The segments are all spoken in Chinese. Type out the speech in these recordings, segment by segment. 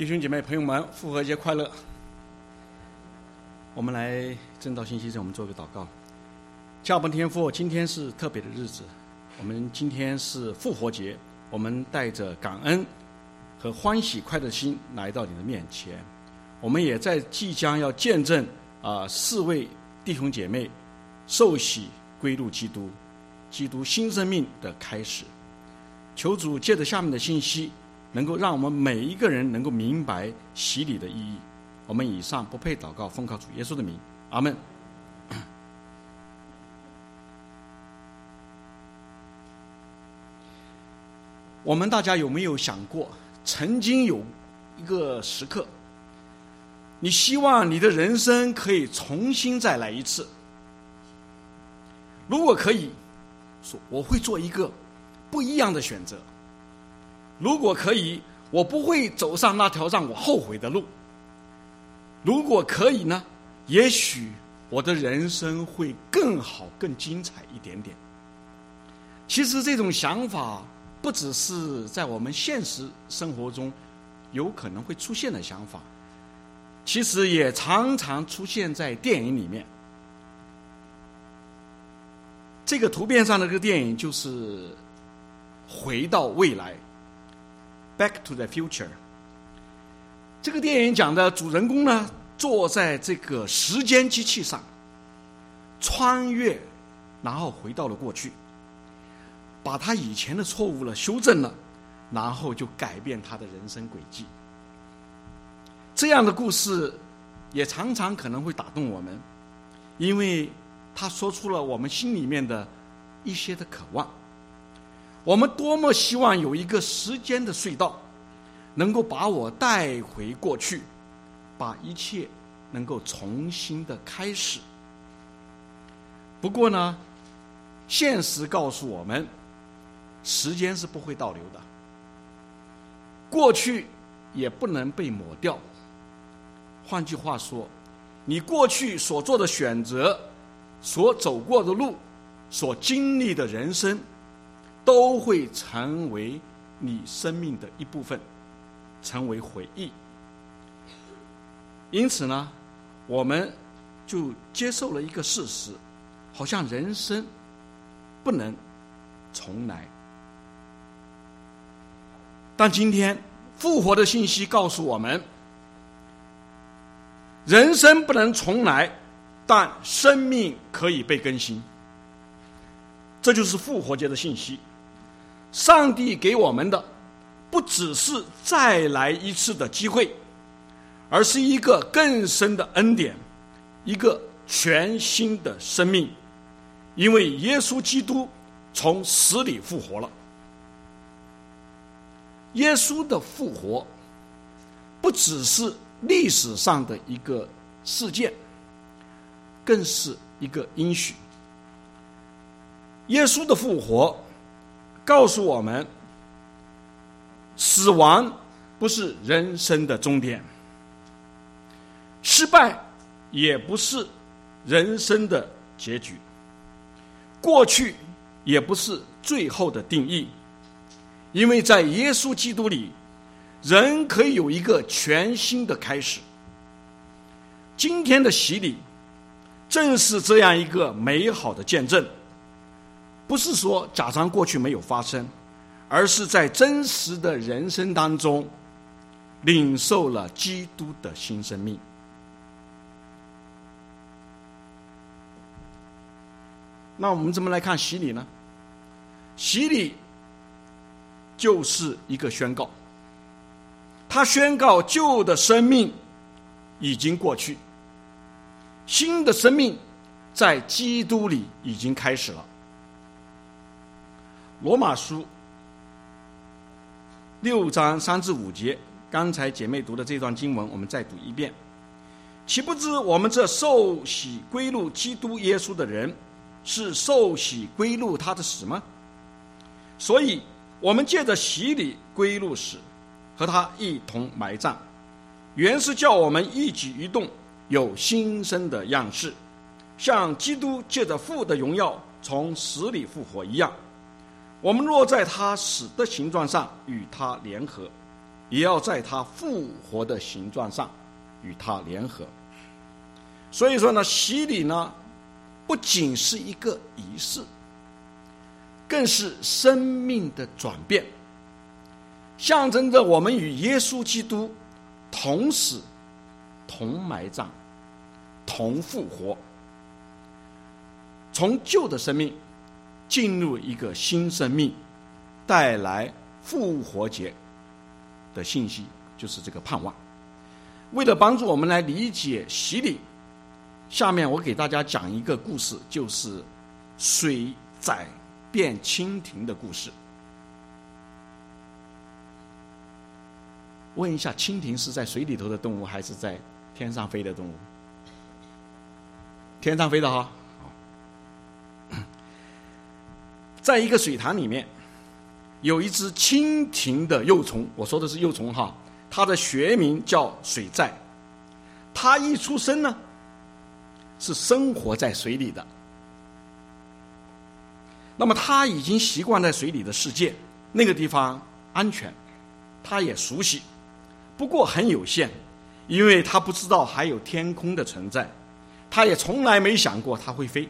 弟兄姐妹朋友们，复活节快乐！我们来正道信息，我们做个祷告。亲爱的天父，今天是特别的日子，我们今天是复活节，我们带着感恩和欢喜快乐的心来到你的面前。我们也在即将要见证4位弟兄姐妹受洗归入基督，基督新生命的开始。求主借着下面的信息，能够让我们每一个人能够明白洗礼的意义。我们以上不配祷告，奉靠主耶稣的名，阿们。我们大家有没有想过，曾经有一个时刻，你希望你的人生可以重新再来一次？如果可以，说我会做一个不一样的选择。如果可以，我不会走上那条让我后悔的路。如果可以呢，也许我的人生会更好更精彩一点点。其实这种想法不只是在我们现实生活中有可能会出现的想法，其实也常常出现在电影里面。这个图片上的这个电影就是回到未来 Back to the Future。 这个电影讲的主人公呢，坐在这个时间机器上穿越，然后回到了过去，把他以前的错误修正了，然后就改变他的人生轨迹。这样的故事也常常可能会打动我们，因为他说出了我们心里面的一些的渴望。我们多么希望有一个时间的隧道，能够把我带回过去，把一切能够重新的开始。不过呢，现实告诉我们，时间是不会倒流的，过去也不能被抹掉。换句话说，你过去所做的选择，所走过的路，所经历的人生，都会成为你生命的一部分，成为回忆。因此呢，我们就接受了一个事实，好像人生不能重来。但今天复活的信息告诉我们，人生不能重来，但生命可以被更新。这就是复活节的信息。上帝给我们的不只是再来一次的机会，而是一个更深的恩典，一个全新的生命。因为耶稣基督从死里复活了。耶稣的复活不只是历史上的一个事件，更是一个应许。耶稣的复活告诉我们，死亡不是人生的终点，失败也不是人生的结局，过去也不是最后的定义。因为在耶稣基督里，人可以有一个全新的开始。今天的洗礼正是这样一个美好的见证，不是说假装过去没有发生，而是在真实的人生当中领受了基督的新生命。那我们怎么来看洗礼呢？洗礼就是一个宣告，他宣告旧的生命已经过去，新的生命在基督里已经开始了。罗马书6章3至5节，刚才姐妹读的这段经文，我们再读一遍。岂不知我们这受洗归入基督耶稣的人，是受洗归入他的死吗？所以我们借着洗礼归入死，和他一同埋葬，原是叫我们一举一动有新生的样式，像基督借着父的荣耀从死里复活一样。我们若在他死的形状上与他联合， 也要在他复活的形状上与他联合。所以说呢，洗礼呢不仅是一个仪式，更是生命的转变，象征着我们与耶稣基督同死、同埋葬、同复活，从旧的生命进入一个新生命，带来复活节的信息，就是这个盼望。为了帮助我们来理解洗礼，下面我给大家讲一个故事，就是水载变蜻蜓的故事。问一下，蜻蜓是在水里头的动物还是在天上飞的动物？天上飞的哈。在一个水塘里面，有一只蜻蜓的幼虫，我说的是幼虫哈，它的学名叫水虻。它一出生呢，是生活在水里的。那么它已经习惯在水里的世界，那个地方安全，它也熟悉，不过很有限，因为它不知道还有天空的存在，它也从来没想过它会飞。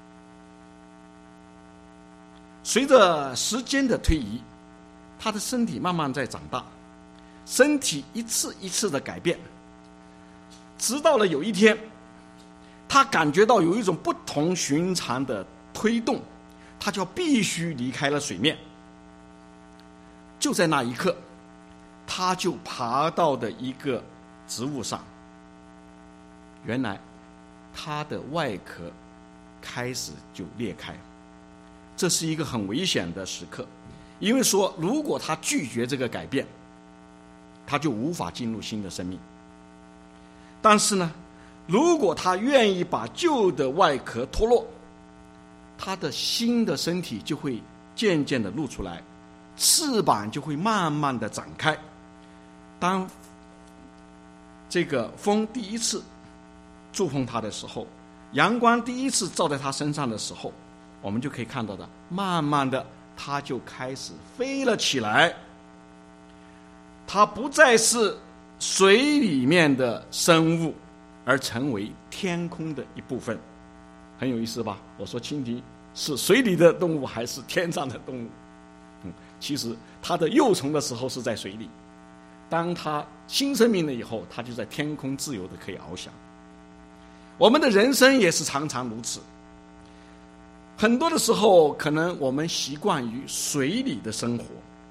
随着时间的推移，他的身体慢慢在长大，身体一次一次的改变，直到了有一天，他感觉到有一种不同寻常的推动，他就必须离开了水面。就在那一刻，他就爬到的一个植物上，原来他的外壳开始就裂开。这是一个很危险的时刻，因为说如果他拒绝这个改变，他就无法进入新的生命。但是呢，如果他愿意把旧的外壳脱落，他的新的身体就会渐渐的露出来，翅膀就会慢慢的展开。当这个风第一次触碰他的时候，阳光第一次照在他身上的时候，我们就可以看到的，慢慢的它就开始飞了起来。它不再是水里面的生物，而成为天空的一部分。很有意思吧？我说蜻蜓是水里的动物还是天上的动物？其实它的幼虫的时候是在水里，当它新生命了以后，它就在天空自由的可以翱翔。我们的人生也是常常如此。很多的时候，可能我们习惯于水里的生活。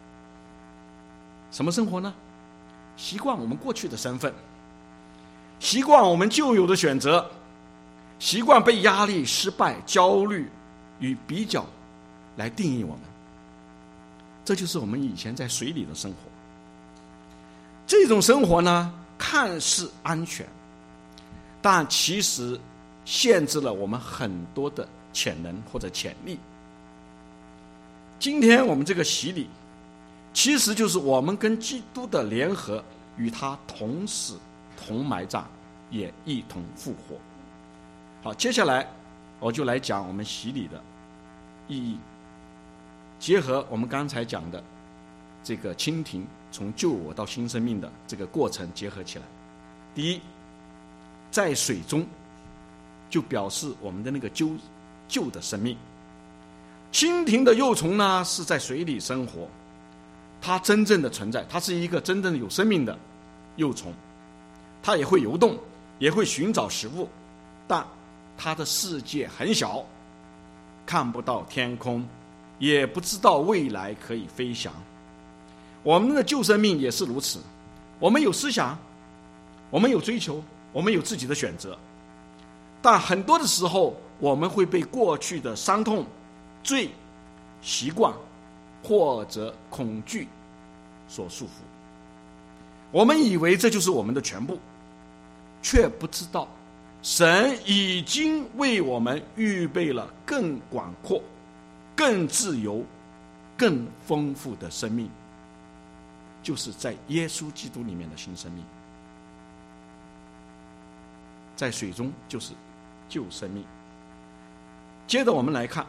什么生活呢？习惯我们过去的身份，习惯我们旧有的选择，习惯被压力、失败、焦虑与比较来定义我们。这就是我们以前在水里的生活。这种生活呢，看似安全，但其实限制了我们很多的潜能或者潜力。今天我们这个洗礼，其实就是我们跟基督的联合，与他同死、同埋葬，也一同复活。好，接下来我就来讲我们洗礼的意义，结合我们刚才讲的这个蜻蜓从旧我到新生命的这个过程结合起来。第一，在水中就表示我们的那个旧的生命。蜻蜓的幼虫呢，是在水里生活，它真正的存在，它是一个真正的有生命的幼虫，它也会游动，也会寻找食物，但它的世界很小，看不到天空，也不知道未来可以飞翔。我们的旧生命也是如此，我们有思想，我们有追求，我们有自己的选择，但很多的时候我们会被过去的伤痛、罪、习惯或者恐惧所束缚。我们以为这就是我们的全部，却不知道神已经为我们预备了更广阔、更自由、更丰富的生命，就是在耶稣基督里面的新生命。在水中就是旧生命。接着我们来看，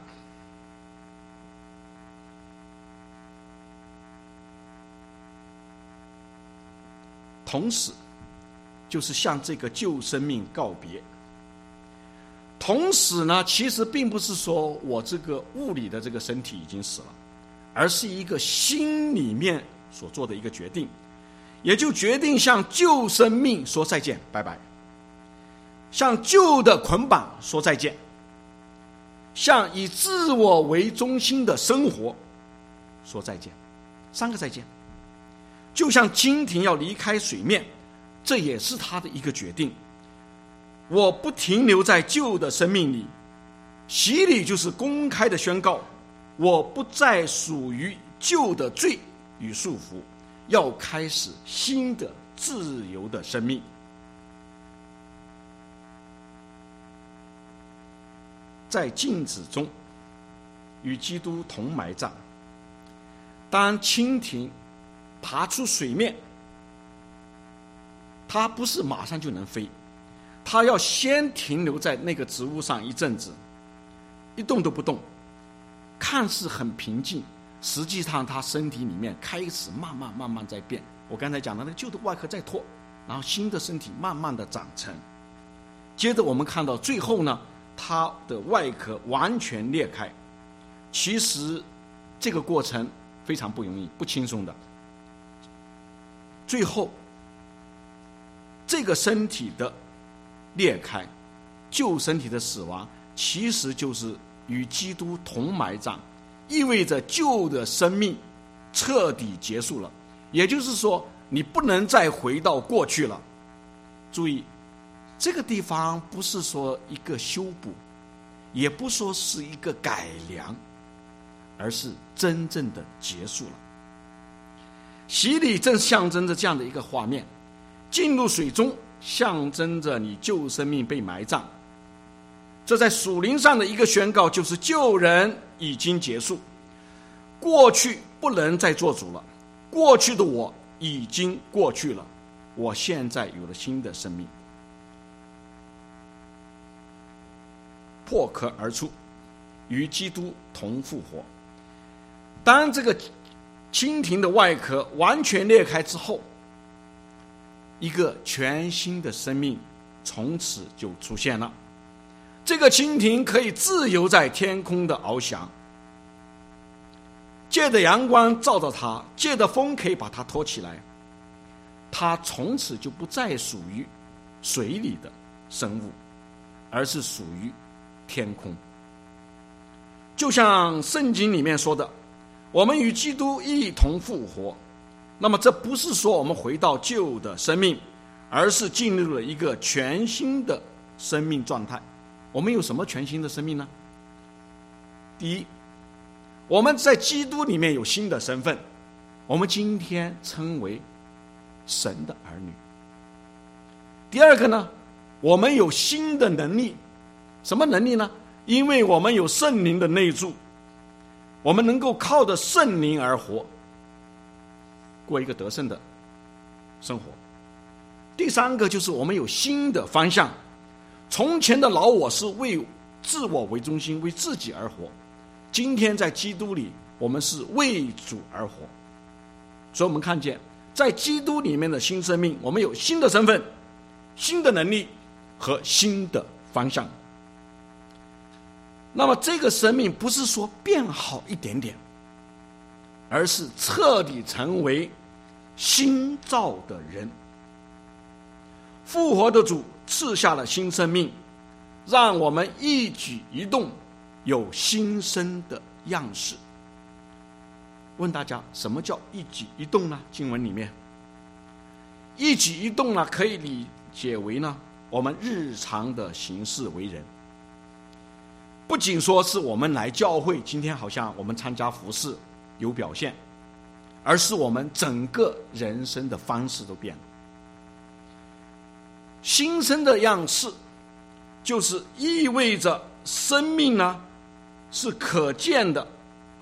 同死就是向这个旧生命告别。同死呢，其实并不是说我这个物理的这个身体已经死了，而是一个心里面所做的一个决定，也就决定向旧生命说再见，拜拜，向旧的捆绑说再见，向以自我为中心的生活说再见。3个再见，就像蜻蜓要离开水面，这也是他的一个决定。我不停留在旧的生命里，洗礼就是公开的宣告，我不再属于旧的罪与束缚，要开始新的自由的生命。在镜子中与基督同埋葬。当蜻蜓爬出水面，它不是马上就能飞，它要先停留在那个植物上一阵子，一动都不动，看似很平静，实际上它身体里面开始慢慢在变。我刚才讲的那个旧的外壳在脱，然后新的身体慢慢的长成。接着我们看到最后呢，它的外壳完全裂开。其实这个过程非常不容易，不轻松的。最后这个身体的裂开，旧身体的死亡，其实就是与基督同埋葬，意味着旧的生命彻底结束了。也就是说，你不能再回到过去了。注意，这个地方不是说一个修补，也不说是一个改良，而是真正的结束了。洗礼正象征着这样的一个画面，进入水中象征着你旧生命被埋葬。这在属灵上的一个宣告，就是旧人已经结束，过去不能再做主了，过去的我已经过去了，我现在有了新的生命。破壳而出，与基督同复活。当这个蜻蜓的外壳完全裂开之后，一个全新的生命从此就出现了。这个蜻蜓可以自由在天空的翱翔，借着阳光照着它，借着风可以把它托起来。它从此就不再属于水里的生物，而是属于天空。就像圣经里面说的，我们与基督一同复活。那么这不是说我们回到旧的生命，而是进入了一个全新的生命状态。我们有什么全新的生命呢？第一，我们在基督里面有新的身份，我们今天称为神的儿女。第二个呢，我们有新的能力。什么能力呢？因为我们有圣灵的内住，我们能够靠着圣灵而活，过一个得胜的生活。第三个就是我们有新的方向，从前的老我是为自我为中心，为自己而活，今天在基督里，我们是为主而活。所以我们看见在基督里面的新生命，我们有新的身份、新的能力和新的方向。那么这个生命不是说变好一点点，而是彻底成为新造的人。复活的主赐下了新生命，让我们一举一动有新生的样式。问大家，什么叫一举一动呢？经文里面一举一动呢，可以理解为呢，我们日常的行事为人。不仅说是我们来教会，今天好像我们参加服事有表现，而是我们整个人生的方式都变了。新生的样式就是意味着生命呢是可见的。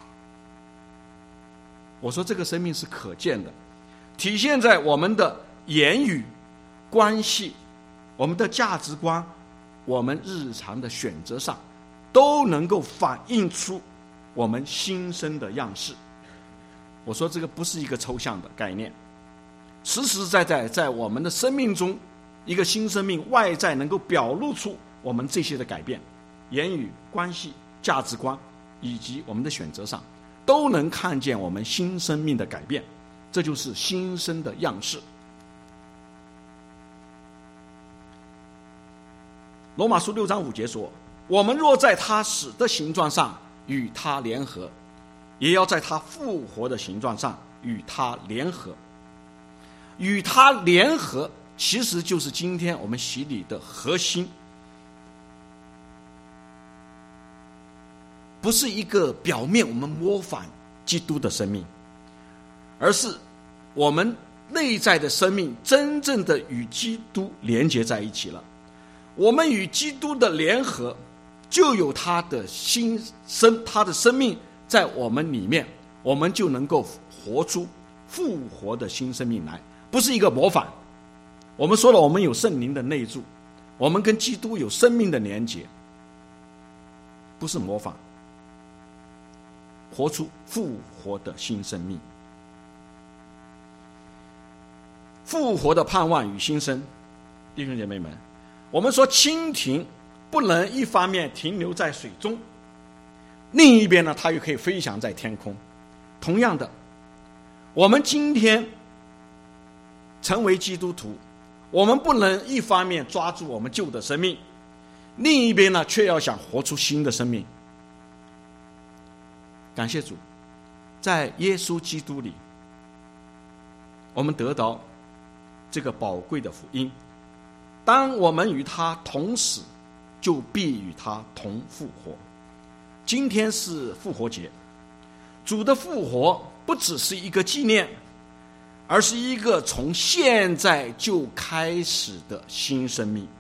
我说这个生命是可见的，体现在我们的言语、关系、我们的价值观、我们日常的选择上，都能够反映出我们新生的样式。我说这个不是一个抽象的概念， 实实在在在我们的生命中，一个新生命外在能够表露出我们这些的改变，言语、关系、价值观以及我们的选择上，都能看见我们新生命的改变，这就是新生的样式。罗马书6章5节说，我们若在他死的形状上与他联合，也要在他复活的形状上与他联合。与他联合其实就是今天我们洗礼的核心，不是一个表面我们模仿基督的生命，而是我们内在的生命真正的与基督连结在一起了。我们与基督的联合，就有他的生命在我们里面，我们就能够活出复活的新生命来，不是一个模仿。我们说了，我们有圣灵的内住，我们跟基督有生命的连结，不是模仿，活出复活的新生命。复活的盼望与新生，弟兄姐妹们，我们说蜻蜓不能一方面停留在水中，另一边呢，它又可以飞翔在天空。同样的，我们今天成为基督徒，我们不能一方面抓住我们旧的生命，另一边呢，却要想活出新的生命。感谢主，在耶稣基督里，我们得到这个宝贵的福音。当我们与他同死，就必与他同复活。今天是复活节，主的复活不只是一个纪念，而是一个从现在就开始的新生命。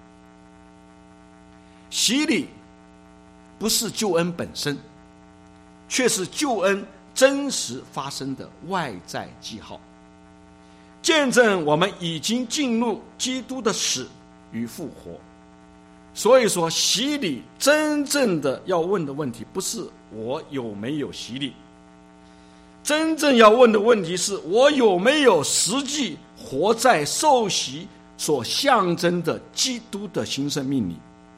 洗礼不是救恩本身，却是救恩真实发生的外在记号，见证我们已经进入基督的死与复活。所以说，洗礼真正的要问的问题，不是我有没有洗礼，真正要问的问题是，我有没有实际活在受洗所象征的基督的新生命里。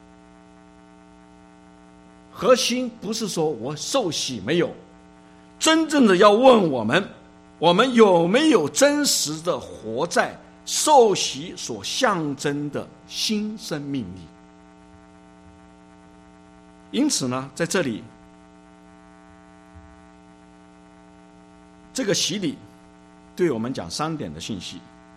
核心不是说我受洗没有，真正的要问我们有没有真实的活在受洗所象征的新生命里。因此呢，在这里，这个洗礼对我们讲3点的信息。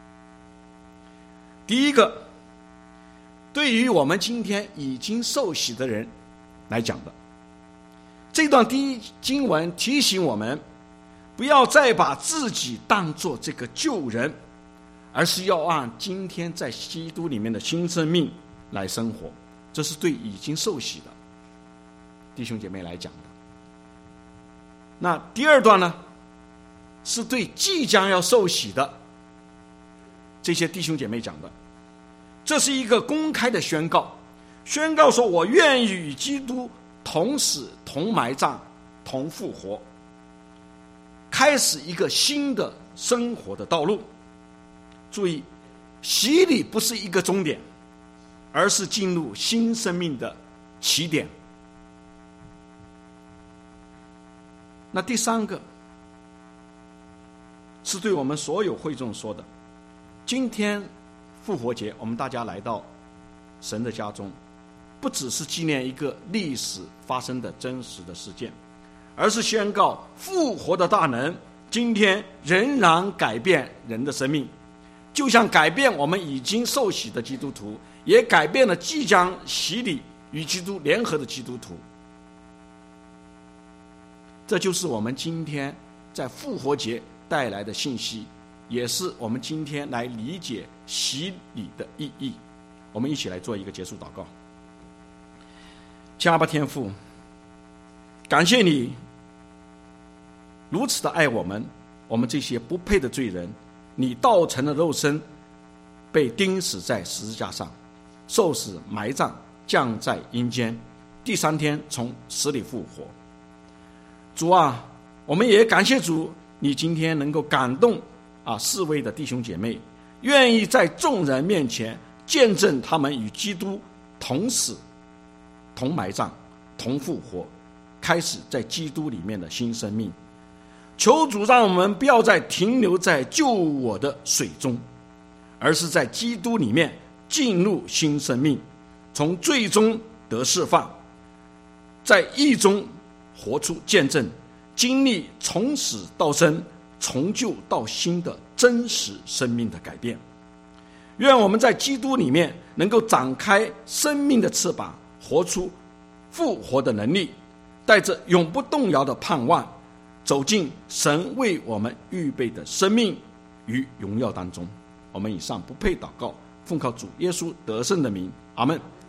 第一个，对于我们今天已经受洗的人来讲的，这段经文提醒我们，不要再把自己当作这个旧人，而是要按今天在基督里面的新生命来生活。这是对已经受洗的弟兄姐妹来讲的。那第二段呢，是对即将要受洗的这些弟兄姐妹讲的。这是一个公开的宣告，宣告说，我愿意与基督同死、同埋葬、同复活，开始一个新的生活的道路。注意，洗礼不是一个终点，而是进入新生命的起点。那第3个是对我们所有会众说的，今天复活节，我们大家来到神的家中，不只是纪念一个历史发生的真实的事件，而是宣告复活的大能今天仍然改变人的生命，就像改变我们已经受洗的基督徒，也改变了即将洗礼与基督联合的基督徒。这就是我们今天在复活节带来的信息，也是我们今天来理解洗礼的意义。我们一起来做一个结束祷告。亲爱的天父，感谢你如此的爱我们这些不配的罪人，你道成了肉身，被钉死在十字架上，受死埋葬，降在阴间，第3天从死里复活。主啊，我们也感谢主，你今天能够感动示威的弟兄姐妹，愿意在众人面前见证他们与基督同死、同埋葬、同复活，开始在基督里面的新生命。求主让我们不要再停留在救我的水中，而是在基督里面进入新生命，从罪中得释放，在义中活出见证，经历从死到生、从旧到新的真实生命的改变。愿我们在基督里面能够展开生命的翅膀，活出复活的能力，带着永不动摇的盼望，走进神为我们预备的生命与荣耀当中。我们以上不配祷告，奉靠主耶稣得胜的名，阿们。